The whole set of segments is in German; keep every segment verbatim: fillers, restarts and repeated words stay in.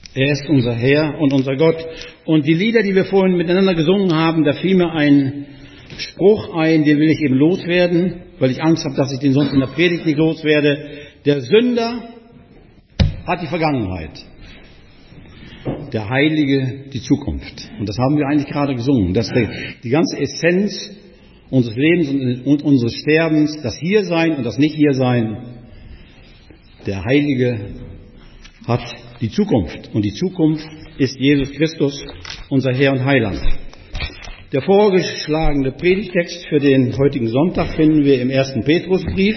Er ist unser Herr und unser Gott. Und die Lieder, die wir vorhin miteinander gesungen haben, da fiel mir ein Spruch ein, den will ich eben loswerden, weil ich Angst habe, dass ich den sonst in der Predigt nicht loswerde. Der Sünder hat die Vergangenheit, der Heilige die Zukunft. Und das haben wir eigentlich gerade gesungen, dass die ganze Essenz unseres Lebens und unseres Sterbens, das Hiersein und das Nicht-Hiersein, der Heilige hat die Zukunft. Und die Zukunft ist Jesus Christus, unser Herr und Heiland. Der vorgeschlagene Predigtext für den heutigen Sonntag finden wir im ersten Petrusbrief.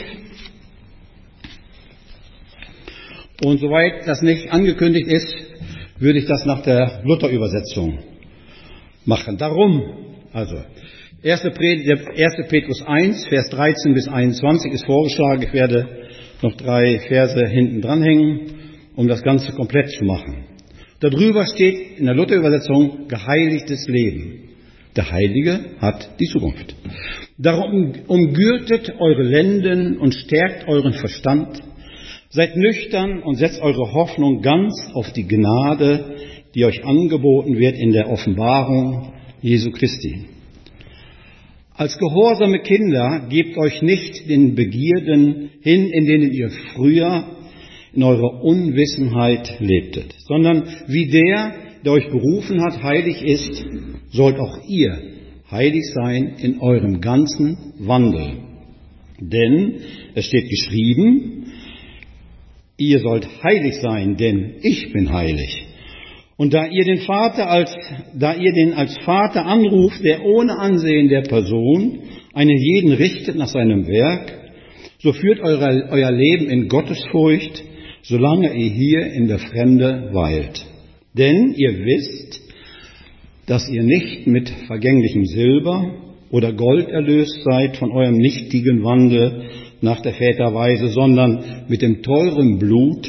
Und soweit das nicht angekündigt ist, würde ich das nach der Luther-Übersetzung machen. Darum, also, erster Petrus eins, Vers dreizehn bis einundzwanzig ist vorgeschlagen. Ich werde noch drei Verse hinten dranhängen, um das Ganze komplett zu machen. Darüber steht in der Luther-Übersetzung geheiligtes Leben. Der Heilige hat die Zukunft. Darum umgürtet eure Lenden und stärkt euren Verstand. Seid nüchtern und setzt eure Hoffnung ganz auf die Gnade, die euch angeboten wird in der Offenbarung Jesu Christi. Als gehorsame Kinder gebt euch nicht den Begierden hin, in denen ihr früher in eurer Unwissenheit lebtet, sondern wie der, der euch berufen hat, heilig ist, sollt auch ihr heilig sein in eurem ganzen Wandel. Denn es steht geschrieben, ihr sollt heilig sein, denn ich bin heilig. Und da ihr den Vater als, da ihr den als Vater anruft, der ohne Ansehen der Person einen jeden richtet nach seinem Werk, so führt eure, euer Leben in Gottesfurcht, solange ihr hier in der Fremde weilt. Denn ihr wisst, dass ihr nicht mit vergänglichem Silber oder Gold erlöst seid von eurem nichtigen Wandel nach der Väterweise, sondern mit dem teuren Blut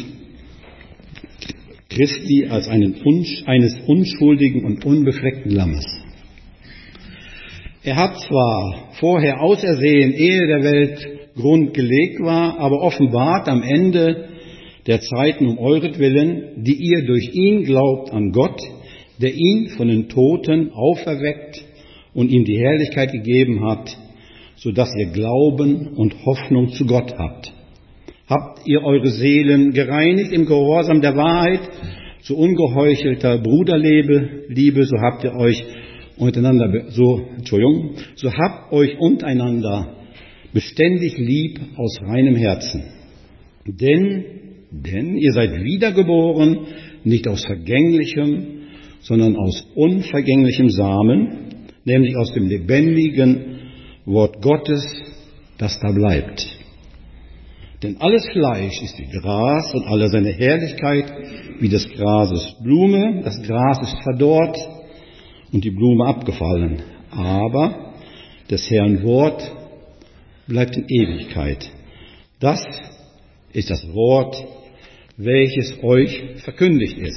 Christi als einen, eines unschuldigen und unbefleckten Lammes. Er hat zwar vorher ausersehen, ehe der Welt Grund gelegt war, aber offenbart am Ende der Zeiten um euretwillen, die ihr durch ihn glaubt an Gott, der ihn von den Toten auferweckt und ihm die Herrlichkeit gegeben hat, so dass ihr Glauben und Hoffnung zu Gott habt. Habt ihr eure Seelen gereinigt im Gehorsam der Wahrheit zu ungeheuchelter Bruderliebe, Liebe, so habt ihr euch untereinander, so, Entschuldigung, so habt euch untereinander beständig lieb aus reinem Herzen. Denn, denn ihr seid wiedergeboren, nicht aus vergänglichem, sondern aus unvergänglichem Samen, nämlich aus dem lebendigen Wort Gottes, das da bleibt. Denn alles Fleisch ist wie Gras und alle seine Herrlichkeit wie des Grases Blume. Das Gras ist verdorrt und die Blume abgefallen. Aber des Herrn Wort bleibt in Ewigkeit. Das ist das Wort, welches euch verkündigt ist.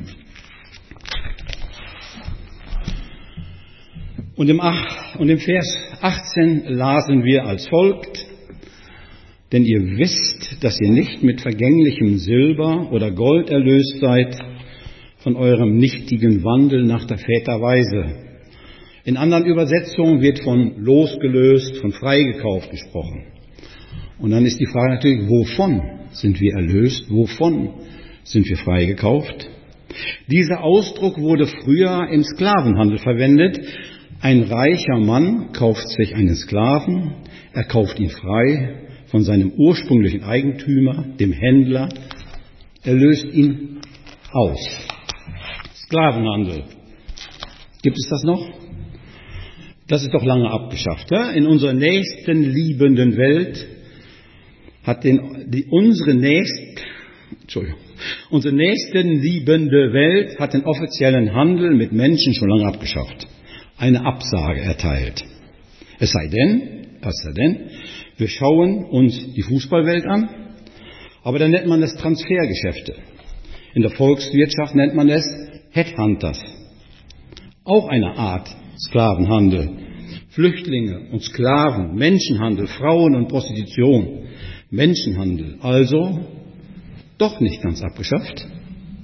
Und im, und im Vers achtzehn lasen wir als folgt: Denn ihr wisst, dass ihr nicht mit vergänglichem Silber oder Gold erlöst seid von eurem nichtigen Wandel nach der Väterweise. In anderen Übersetzungen wird von losgelöst, von freigekauft gesprochen. Und dann ist die Frage natürlich, wovon sind wir erlöst? Wovon sind wir freigekauft? Dieser Ausdruck wurde früher im Sklavenhandel verwendet. Ein reicher Mann kauft sich einen Sklaven, er kauft ihn frei von seinem ursprünglichen Eigentümer, dem Händler, er löst ihn aus. Sklavenhandel. Gibt es das noch? Das ist doch lange abgeschafft. Ja? In unserer nächsten liebenden Welt hat den, die, unsere nächst, Entschuldigung, unsere nächsten liebende Welt hat den offiziellen Handel mit Menschen schon lange abgeschafft. Eine Absage erteilt. Es sei denn, was sei denn, wir schauen uns die Fußballwelt an, aber dann nennt man es Transfergeschäfte. In der Volkswirtschaft nennt man es Headhunters. Auch eine Art Sklavenhandel. Flüchtlinge und Sklaven, Menschenhandel, Frauen und Prostitution. Menschenhandel, also doch nicht ganz abgeschafft.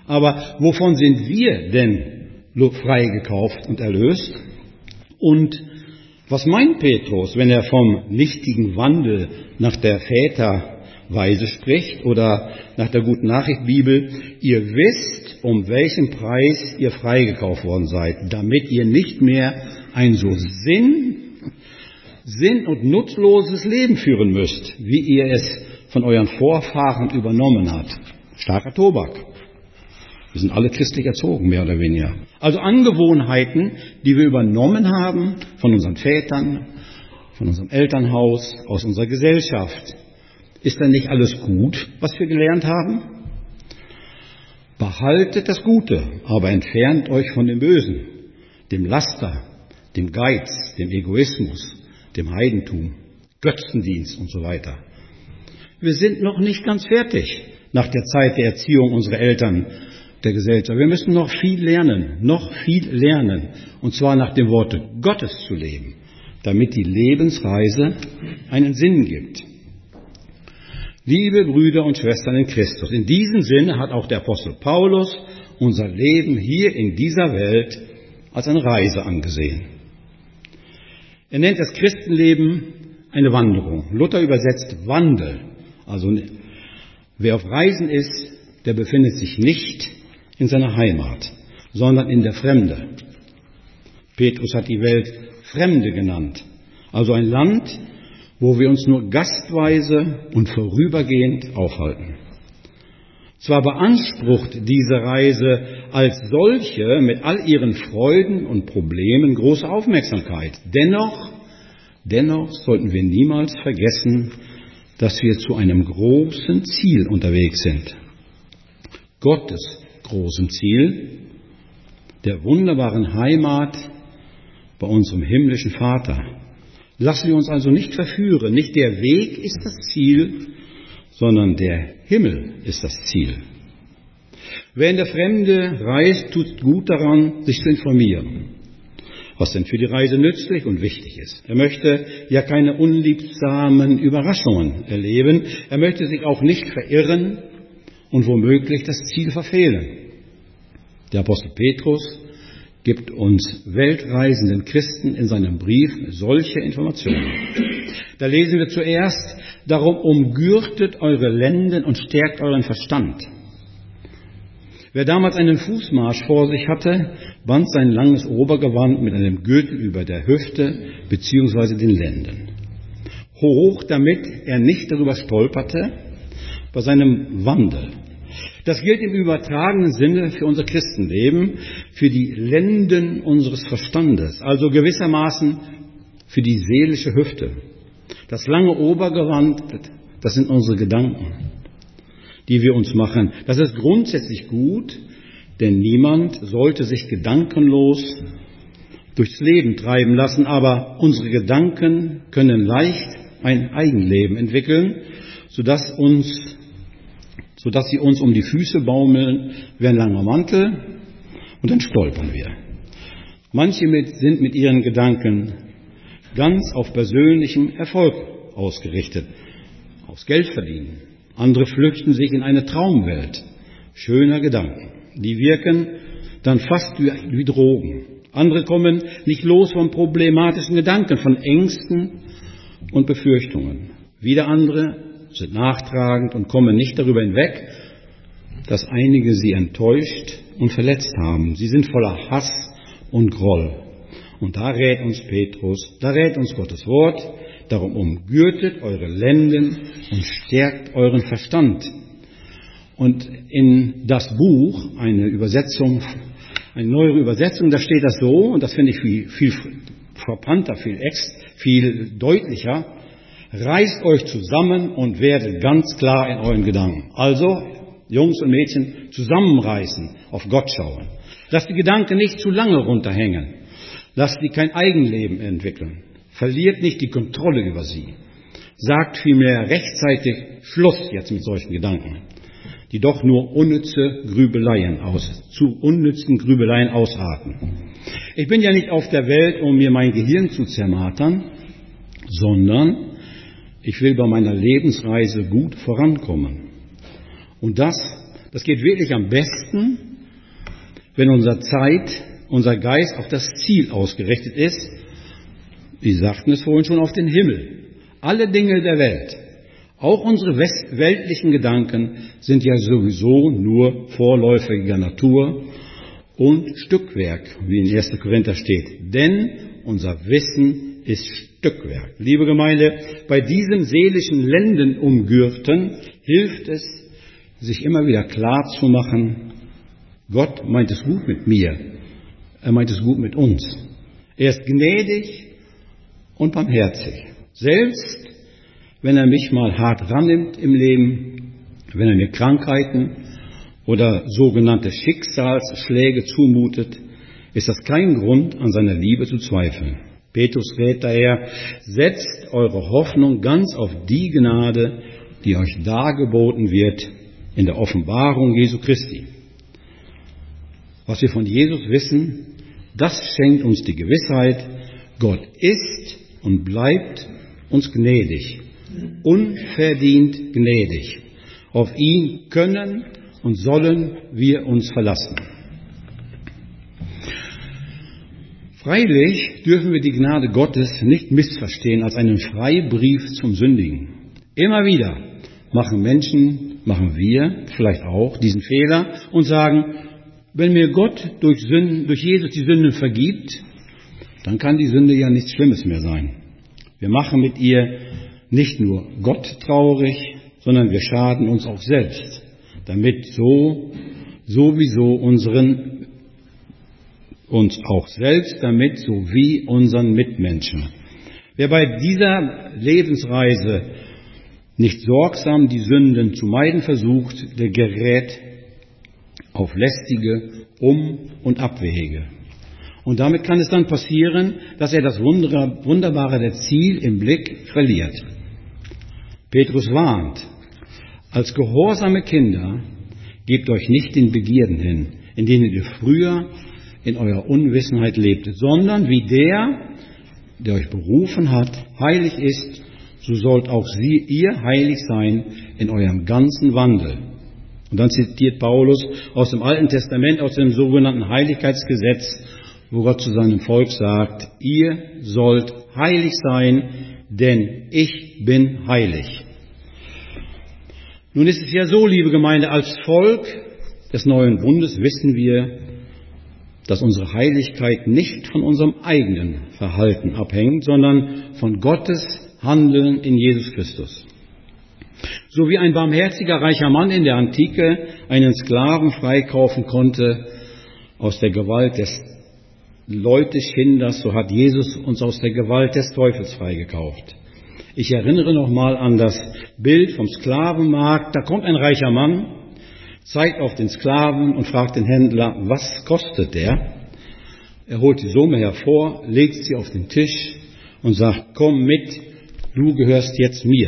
Aber wovon sind wir denn freigekauft und erlöst? Und was meint Petrus, wenn er vom nichtigen Wandel nach der Väterweise spricht oder nach der Guten Nachricht Bibel? Ihr wisst, um welchen Preis ihr freigekauft worden seid, damit ihr nicht mehr ein so Sinn, Sinn und nutzloses Leben führen müsst, wie ihr es von euren Vorfahren übernommen habt. Starker Tobak. Wir sind alle christlich erzogen, mehr oder weniger. Also Angewohnheiten, die wir übernommen haben von unseren Vätern, von unserem Elternhaus, aus unserer Gesellschaft. Ist denn nicht alles gut, was wir gelernt haben? Behaltet das Gute, aber entfernt euch von dem Bösen, dem Laster, dem Geiz, dem Egoismus, dem Heidentum, Götzendienst und so weiter. Wir sind noch nicht ganz fertig nach der Zeit der Erziehung unserer Eltern, der Gesellschaft. Wir müssen noch viel lernen, noch viel lernen, und zwar nach dem Worte Gottes zu leben, damit die Lebensreise einen Sinn gibt. Liebe Brüder und Schwestern in Christus, in diesem Sinne hat auch der Apostel Paulus unser Leben hier in dieser Welt als eine Reise angesehen. Er nennt das Christenleben eine Wanderung. Luther übersetzt Wandel. Also wer auf Reisen ist, der befindet sich nicht in seiner Heimat, sondern in der Fremde. Petrus hat die Welt Fremde genannt, also ein Land, wo wir uns nur gastweise und vorübergehend aufhalten. Zwar beansprucht diese Reise als solche mit all ihren Freuden und Problemen große Aufmerksamkeit. Dennoch, dennoch sollten wir niemals vergessen, dass wir zu einem großen Ziel unterwegs sind. Gottes großem Ziel, der wunderbaren Heimat bei unserem himmlischen Vater. Lassen wir uns also nicht verführen. Nicht der Weg ist das Ziel, sondern der Himmel ist das Ziel. Wer in der Fremde reist, tut gut daran, sich zu informieren, was denn für die Reise nützlich und wichtig ist. Er möchte ja keine unliebsamen Überraschungen erleben. Er möchte sich auch nicht verirren und womöglich das Ziel verfehlen. Der Apostel Petrus gibt uns weltreisenden Christen in seinem Brief solche Informationen. Da lesen wir zuerst: Darum umgürtet eure Lenden und stärkt euren Verstand. Wer damals einen Fußmarsch vor sich hatte, band sein langes Obergewand mit einem Gürtel über der Hüfte bzw. den Lenden hoch, damit er nicht darüber stolperte bei seinem Wandel. Das gilt im übertragenen Sinne für unser Christenleben, für die Lenden unseres Verstandes, also gewissermaßen für die seelische Hüfte. Das lange Obergewand, das sind unsere Gedanken, die wir uns machen. Das ist grundsätzlich gut, denn niemand sollte sich gedankenlos durchs Leben treiben lassen, aber unsere Gedanken können leicht ein Eigenleben entwickeln, sodass uns sodass sie uns um die Füße baumeln wie ein langer Mantel, und dann stolpern wir. Manche mit, sind mit ihren Gedanken ganz auf persönlichem Erfolg ausgerichtet, aufs Geld verdienen. Andere flüchten sich in eine Traumwelt schöner Gedanken. Die wirken dann fast wie, wie Drogen. Andere kommen nicht los von problematischen Gedanken, von Ängsten und Befürchtungen. Wieder andere sind nachtragend und kommen nicht darüber hinweg, dass einige sie enttäuscht und verletzt haben. Sie sind voller Hass und Groll. Und da rät uns Petrus, da rät uns Gottes Wort, darum umgürtet eure Lenden und stärkt euren Verstand. Und in das Buch, eine Übersetzung, eine neuere Übersetzung, da steht das so, und das finde ich viel, viel frappanter, viel, ex, viel deutlicher: Reißt euch zusammen und werdet ganz klar in euren Gedanken. Also, Jungs und Mädchen, zusammenreißen, auf Gott schauen. Lasst die Gedanken nicht zu lange runterhängen. Lasst sie kein Eigenleben entwickeln. Verliert nicht die Kontrolle über sie. Sagt vielmehr rechtzeitig Schluss jetzt mit solchen Gedanken, die doch nur unnütze Grübeleien aus, zu unnützen Grübeleien ausarten. Ich bin ja nicht auf der Welt, um mir mein Gehirn zu zermartern, sondern ich will bei meiner Lebensreise gut vorankommen. Und das, Das geht wirklich am besten, wenn unsere Zeit, unser Geist auf das Ziel ausgerichtet ist. Wir sagten es vorhin schon, auf den Himmel. Alle Dinge der Welt, auch unsere weltlichen Gedanken, sind ja sowieso nur vorläufiger Natur und Stückwerk, wie in erster Korinther steht. Denn unser Wissen ist Stückwerk. Liebe Gemeinde, bei diesem seelischen Lendenumgürten hilft es, sich immer wieder klar zu machen, Gott meint es gut mit mir. Er meint es gut mit uns. Er ist gnädig und barmherzig. Selbst wenn er mich mal hart rannimmt im Leben, wenn er mir Krankheiten oder sogenannte Schicksalsschläge zumutet, ist das kein Grund, an seiner Liebe zu zweifeln. Petrus rät daher, setzt eure Hoffnung ganz auf die Gnade, die euch dargeboten wird in der Offenbarung Jesu Christi. Was wir von Jesus wissen, das schenkt uns die Gewissheit, Gott ist und bleibt uns gnädig, unverdient gnädig. Auf ihn können und sollen wir uns verlassen. Freilich dürfen wir die Gnade Gottes nicht missverstehen als einen Freibrief zum Sündigen. Immer wieder machen Menschen, machen wir vielleicht auch diesen Fehler und sagen, wenn mir Gott durch Sünden, durch Jesus die Sünden vergibt, dann kann die Sünde ja nichts Schlimmes mehr sein. Wir machen mit ihr nicht nur Gott traurig, sondern wir schaden uns auch selbst, damit so sowieso unseren uns auch selbst damit sowie unseren Mitmenschen. Wer bei dieser Lebensreise nicht sorgsam die Sünden zu meiden versucht, der gerät auf lästige Um- und Abwege. Und damit kann es dann passieren, dass er das wunderbare Ziel im Blick verliert. Petrus warnt, als gehorsame Kinder gebt euch nicht den Begierden hin, in denen ihr früher in eurer Unwissenheit lebtet, sondern wie der, der euch berufen hat, heilig ist, so sollt auch sie, ihr heilig sein in eurem ganzen Wandel. Und dann zitiert Paulus aus dem Alten Testament, aus dem sogenannten Heiligkeitsgesetz, wo Gott zu seinem Volk sagt, ihr sollt heilig sein, denn ich bin heilig. Nun ist es ja so, liebe Gemeinde, als Volk des neuen Bundes wissen wir, dass unsere Heiligkeit nicht von unserem eigenen Verhalten abhängt, sondern von Gottes Handeln in Jesus Christus. So wie ein barmherziger reicher Mann in der Antike einen Sklaven freikaufen konnte aus der Gewalt des Leuteschinders, so hat Jesus uns aus der Gewalt des Teufels freigekauft. Ich erinnere nochmal an das Bild vom Sklavenmarkt. Da kommt ein reicher Mann, zeigt auf den Sklaven und fragt den Händler, was kostet der? Er holt die Summe hervor, legt sie auf den Tisch und sagt, komm mit, du gehörst jetzt mir.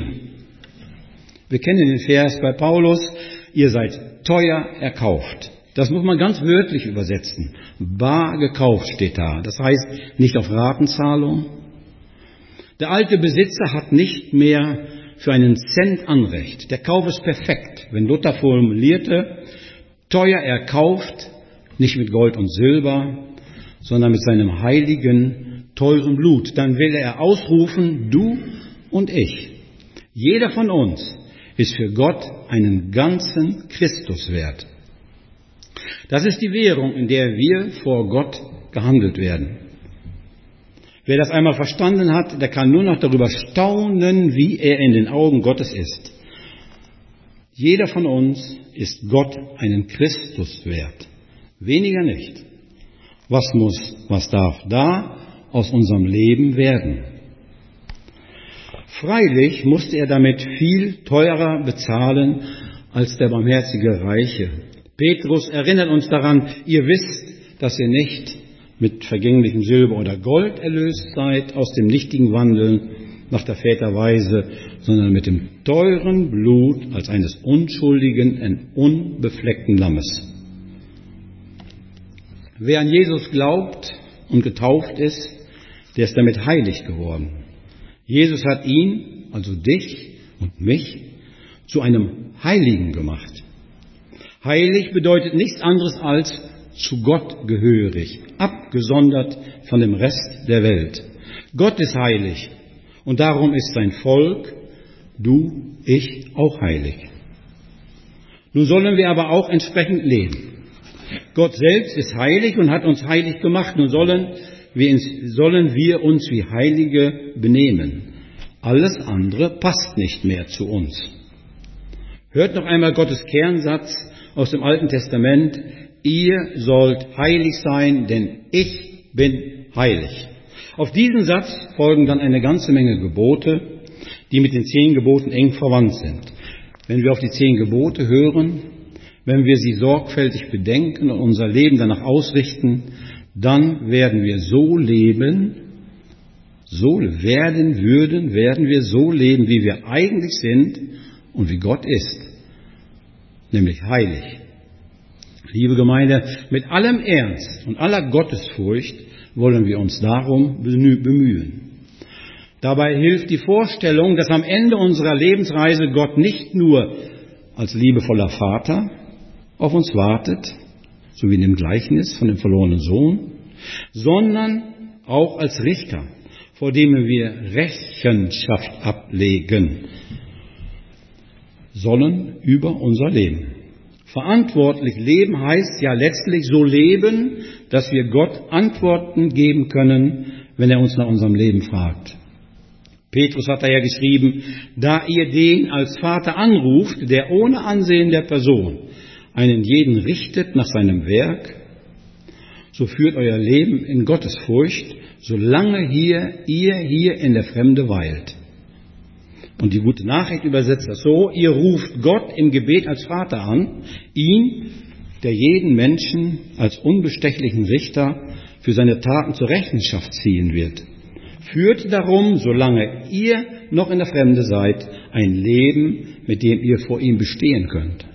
Wir kennen den Vers bei Paulus, ihr seid teuer erkauft. Das muss man ganz wörtlich übersetzen. Bar gekauft steht da. Das heißt nicht auf Ratenzahlung. Der alte Besitzer hat nicht mehr für einen Cent Anrecht. Der Kauf ist perfekt. Wenn Luther formulierte, teuer erkauft, nicht mit Gold und Silber, sondern mit seinem heiligen, teuren Blut, dann will er ausrufen, du und ich. Jeder von uns ist für Gott einen ganzen Christus wert. Das ist die Währung, in der wir vor Gott gehandelt werden. Wer das einmal verstanden hat, der kann nur noch darüber staunen, wie er in den Augen Gottes ist. Jeder von uns ist Gott einen Christus wert. Weniger nicht. Was muss, was darf da aus unserem Leben werden? Freilich musste er damit viel teurer bezahlen als der barmherzige Reiche. Petrus erinnert uns daran, ihr wisst, dass ihr nicht mit vergänglichem Silber oder Gold erlöst seid aus dem nichtigen Wandeln nach der Väterweise, sondern mit dem teuren Blut als eines unschuldigen, unbefleckten Lammes. Wer an Jesus glaubt und getauft ist, der ist damit heilig geworden. Jesus hat ihn, also dich und mich, zu einem Heiligen gemacht. Heilig bedeutet nichts anderes als zu Gott gehörig, abgesondert von dem Rest der Welt. Gott ist heilig und darum ist sein Volk, du, ich, auch heilig. Nun sollen wir aber auch entsprechend leben. Gott selbst ist heilig und hat uns heilig gemacht. Nun sollen wir, ins, sollen wir uns wie Heilige benehmen. Alles andere passt nicht mehr zu uns. Hört noch einmal Gottes Kernsatz aus dem Alten Testament. Ihr sollt heilig sein, denn ich bin heilig. Auf diesen Satz folgen dann eine ganze Menge Gebote, die mit den zehn Geboten eng verwandt sind. Wenn wir auf die zehn Gebote hören, wenn wir sie sorgfältig bedenken und unser Leben danach ausrichten, dann werden wir so leben, so werden, würden, werden wir so leben, wie wir eigentlich sind und wie Gott ist, nämlich heilig. Liebe Gemeinde, mit allem Ernst und aller Gottesfurcht wollen wir uns darum bemühen. Dabei hilft die Vorstellung, dass am Ende unserer Lebensreise Gott nicht nur als liebevoller Vater auf uns wartet, so wie in dem Gleichnis von dem verlorenen Sohn, sondern auch als Richter, vor dem wir Rechenschaft ablegen sollen über unser Leben. Verantwortlich leben heißt ja letztlich so leben, dass wir Gott Antworten geben können, wenn er uns nach unserem Leben fragt. Petrus hat daher geschrieben, da ihr den als Vater anruft, der ohne Ansehen der Person einen jeden richtet nach seinem Werk, so führt euer Leben in Gottesfurcht, solange hier, ihr hier in der Fremde weilt. Und die gute Nachricht übersetzt das so, ihr ruft Gott im Gebet als Vater an, ihn, der jeden Menschen als unbestechlichen Richter für seine Taten zur Rechenschaft ziehen wird. Führt darum, solange ihr noch in der Fremde seid, ein Leben, mit dem ihr vor ihm bestehen könnt.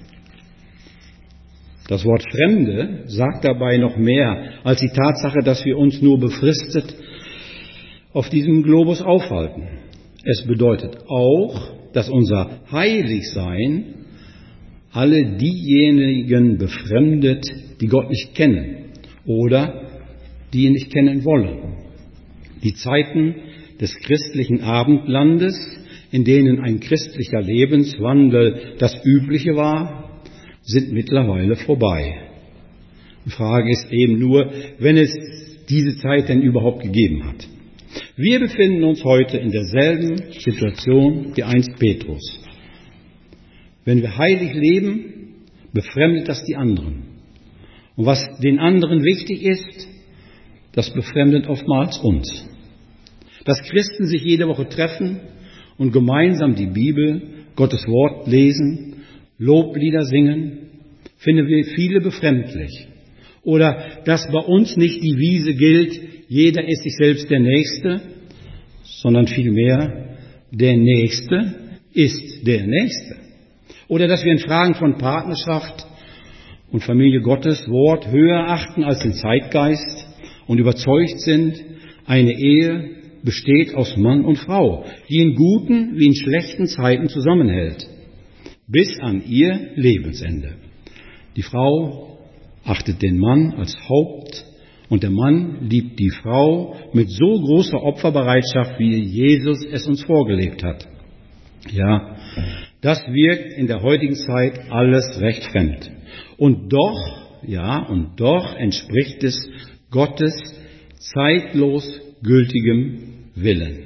Das Wort Fremde sagt dabei noch mehr als die Tatsache, dass wir uns nur befristet auf diesem Globus aufhalten. Es bedeutet auch, dass unser Heiligsein alle diejenigen befremdet, die Gott nicht kennen oder die ihn nicht kennen wollen. Die Zeiten des christlichen Abendlandes, in denen ein christlicher Lebenswandel das Übliche war, sind mittlerweile vorbei. Die Frage ist eben nur, wenn es diese Zeit denn überhaupt gegeben hat. Wir befinden uns heute in derselben Situation wie einst Petrus. Wenn wir heilig leben, befremdet das die anderen. Und was den anderen wichtig ist, das befremdet oftmals uns. Dass Christen sich jede Woche treffen und gemeinsam die Bibel, Gottes Wort lesen, Loblieder singen, finden wir viele befremdlich. Oder dass bei uns nicht die Wiese gilt, jeder ist sich selbst der Nächste, sondern vielmehr der Nächste ist der Nächste. Oder dass wir in Fragen von Partnerschaft und Familie Gottes Wort höher achten als den Zeitgeist und überzeugt sind, eine Ehe besteht aus Mann und Frau, die in guten wie in schlechten Zeiten zusammenhält, bis an ihr Lebensende. Die Frau achtet den Mann als Haupt und der Mann liebt die Frau mit so großer Opferbereitschaft, wie Jesus es uns vorgelebt hat. Ja, das wirkt in der heutigen Zeit alles recht fremd. Und doch, ja, und doch entspricht es Gottes zeitlos gültigem Willen.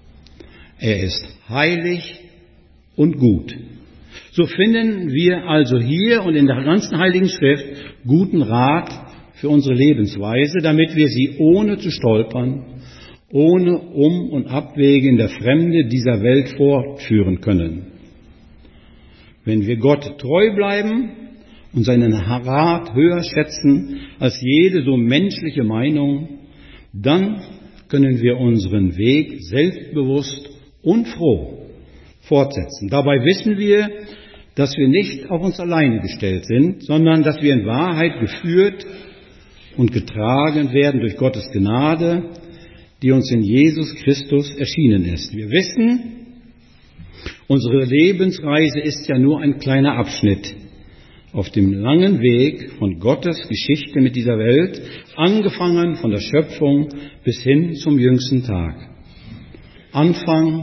Er ist heilig und gut. So finden wir also hier und in der ganzen Heiligen Schrift guten Rat für unsere Lebensweise, damit wir sie ohne zu stolpern, ohne Um- und Abwege in der Fremde dieser Welt fortführen können. Wenn wir Gott treu bleiben und seinen Rat höher schätzen als jede so menschliche Meinung, dann können wir unseren Weg selbstbewusst und froh fortsetzen. Dabei wissen wir, dass wir nicht auf uns alleine gestellt sind, sondern dass wir in Wahrheit geführt und getragen werden durch Gottes Gnade, die uns in Jesus Christus erschienen ist. Wir wissen, unsere Lebensreise ist ja nur ein kleiner Abschnitt auf dem langen Weg von Gottes Geschichte mit dieser Welt, angefangen von der Schöpfung bis hin zum jüngsten Tag. Anfang,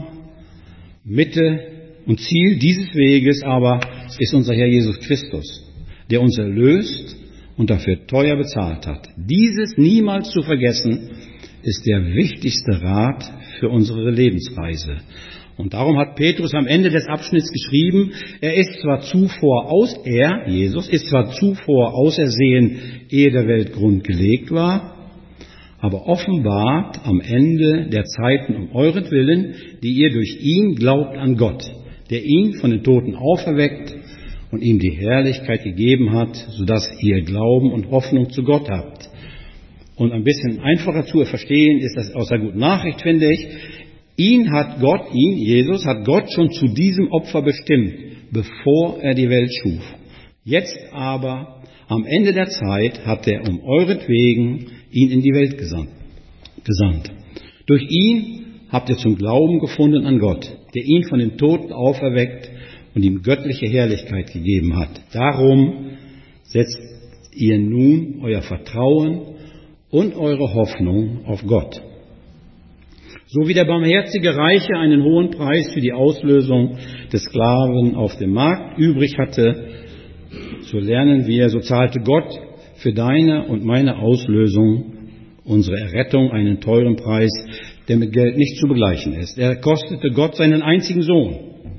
Mitte und Ziel dieses Weges aber ist unser Herr Jesus Christus, der uns erlöst und dafür teuer bezahlt hat. Dieses niemals zu vergessen, ist der wichtigste Rat für unsere Lebensreise. Und darum hat Petrus am Ende des Abschnitts geschrieben, er ist zwar zuvor aus, er, Jesus, ist zwar zuvor ausersehen, ehe der Weltgrund gelegt war, aber offenbart am Ende der Zeiten um euretwillen, die ihr durch ihn glaubt an Gott, der ihn von den Toten auferweckt und ihm die Herrlichkeit gegeben hat, sodass ihr Glauben und Hoffnung zu Gott habt. Und ein bisschen einfacher zu verstehen ist das aus der guten Nachricht, finde ich. Ihn hat Gott, ihn, Jesus, hat Gott schon zu diesem Opfer bestimmt, bevor er die Welt schuf. Jetzt aber, am Ende der Zeit, hat er um euretwegen ihn in die Welt gesandt. gesandt. Durch ihn habt ihr zum Glauben gefunden an Gott, der ihn von den Toten auferweckt und ihm göttliche Herrlichkeit gegeben hat. Darum setzt ihr nun euer Vertrauen und eure Hoffnung auf Gott. So wie der barmherzige Reiche einen hohen Preis für die Auslösung des Sklaven auf dem Markt übrig hatte, so lernen wir, so zahlte Gott für deine und meine Auslösung, unsere Errettung, einen teuren Preis, der mit Geld nicht zu begleichen ist. Er kostete Gott seinen einzigen Sohn.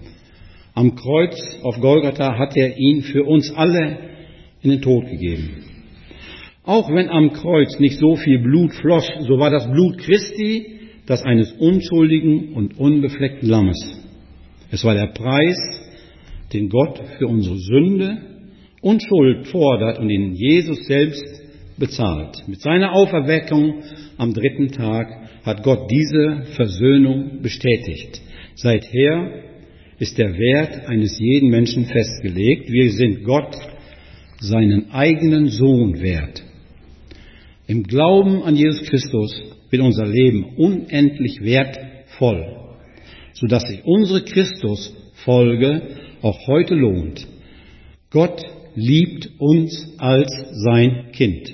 Am Kreuz auf Golgatha hat er ihn für uns alle in den Tod gegeben. Auch wenn am Kreuz nicht so viel Blut floss, so war das Blut Christi das eines unschuldigen und unbefleckten Lammes. Es war der Preis, den Gott für unsere Sünde und Schuld fordert und ihn Jesus selbst bezahlt. Mit seiner Auferweckung am dritten Tag hat Gott diese Versöhnung bestätigt. Seither ist der Wert eines jeden Menschen festgelegt. Wir sind Gott seinen eigenen Sohn wert. Im Glauben an Jesus Christus wird unser Leben unendlich wertvoll, sodass sich unsere Christusfolge auch heute lohnt. Gott liebt uns als sein Kind.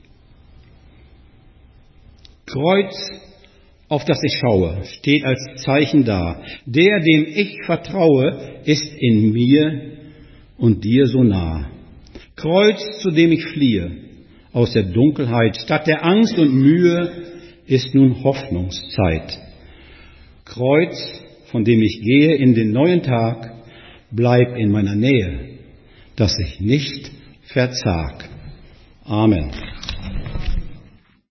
Kreuz, auf das ich schaue, steht als Zeichen da. Der, dem ich vertraue, ist in mir und dir so nah. Kreuz, zu dem ich fliehe, aus der Dunkelheit, statt der Angst und Mühe, ist nun Hoffnungszeit. Kreuz, von dem ich gehe in den neuen Tag, bleib in meiner Nähe, dass ich nicht verzag. Amen.